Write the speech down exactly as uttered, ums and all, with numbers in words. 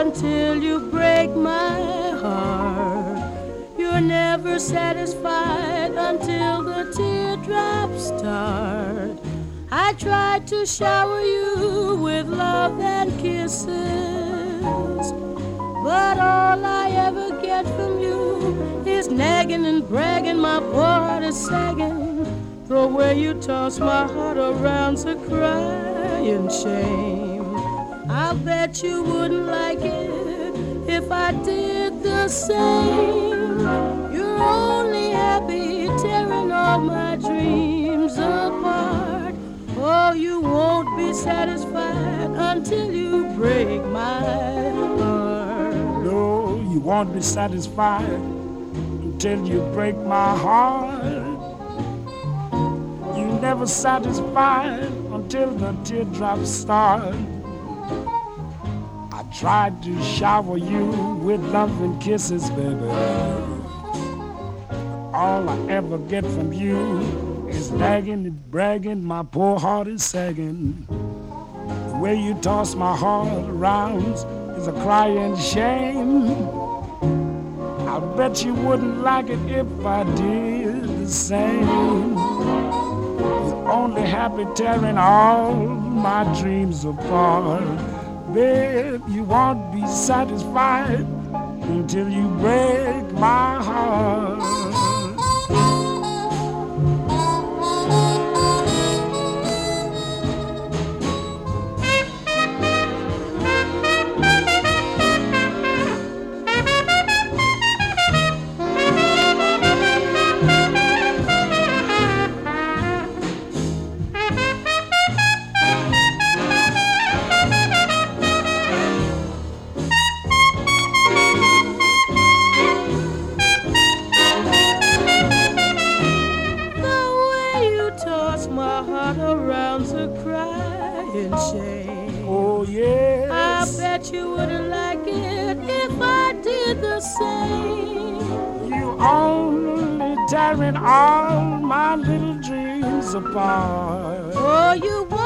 until you break my heart. You're never satisfied until the teardrops start. I tried to shower you with love and kisses, but all I ever get from you is nagging and bragging. My poor heart is sagging. The way you toss my heart around's a crying shame. I bet you wouldn't like it if I did the same. You're only happy tearing all my dreams apart. Oh, you won't be satisfied until you break my heart. No, you won't be satisfied until you break my heart. You never satisfied until the teardrops start. I tried to shower you with love and kisses, baby. All I ever get from you is nagging and bragging. My poor heart is sagging. The way you toss my heart around is a crying shame. I bet you wouldn't like it if I did the same. You're only happy tearing all my dreams apart. Babe, you won't be satisfied until you break my heart. Oh, yes. I bet you wouldn't like it if I did the same. You only tearing all my little dreams apart. Oh, you